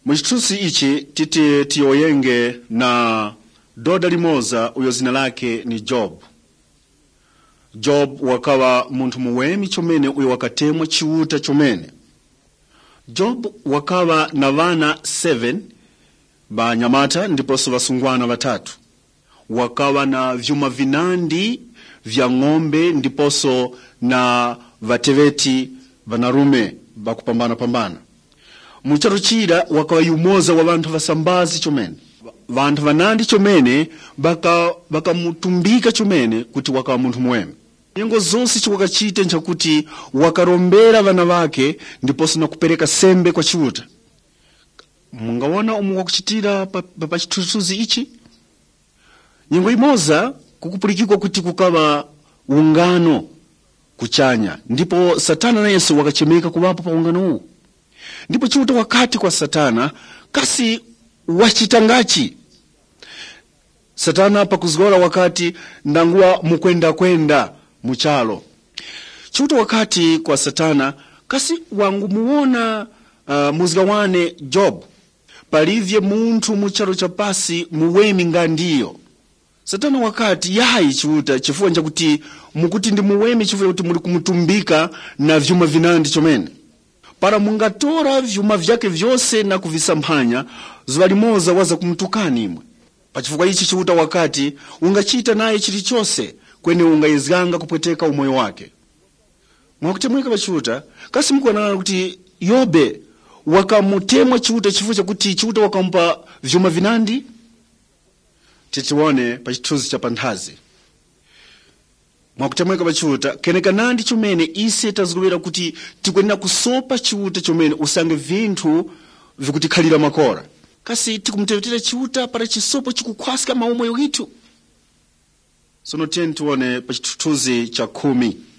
Muchitusi ichi titi tiyoyenge na doda limoza uyo zina lake ni Job. Job wakawa muntu muwemi chomene uyo wakatemwa chiuta chomene. Job wakawa na vana 7 ba nyamata ndiposo vasungwana vatatu. Wakawa na vyuma vinandi vya ng'ombe ndiposo na vateveti vanarume bakupambana. Mucharo chira wakawa yumoza wa vantu vasambazi chomene. Vantu vanandi chomene baka mutumbika chomene kuti wakawa muntu muwemi. Nyengo zonse chiwakachite nchakuti wakarombera vana vake ndiposo na kupereka sembe kwa chiuta. Mungaona wakuchitira pa chitusuzi ichi? Nyengo imoza kukupulikikwa kuti kukawa ungano kuchanya. Ndipo Satana na Yesu wakachemeka kuwapo pa ungano huu. Ndipo chiuta wakati kwa Satana kasi wachitangachi. Satana pakuzgora wakati ndangua mukwenda muchalo. Chiuta wakati kwa Satana kasi wangu muona muzgawane Job. Palivye muntu muchalo chapasi muwemi ngandiyo. Satana wakati yai chiuta chifuwa nja kuti mukuti ndi muwemi chifuwa kuti muli kumutumbika na vyuma vinandi chomene. Para mungatora vyuma vyake vyose na kuvisamphanya zvalimoza waza kumtukani imwe. Pachifukwa ichi chiuta wakati ungachita naye chilichose kwene ungayizganga kupweteka umoyo wake. Mwakutemweka pachiuta kasi mkuona kuti Yobe wakamutemwa chiuta chifuwa kuti chiuta wakampa vyuma vinandi. Titiwone pachituzi cha panthazi. Mwakutemweka pachiuta keneka nandi chomene ise tazgulwera kuti tikwenera kusopa chiuta chomene usange vinthu vikutikhalira makora. Kasi tikumutevetera chiuta para chisopo chikukhwaska maumoyo gitu. Sono tieni tuone pachituzi cha 10.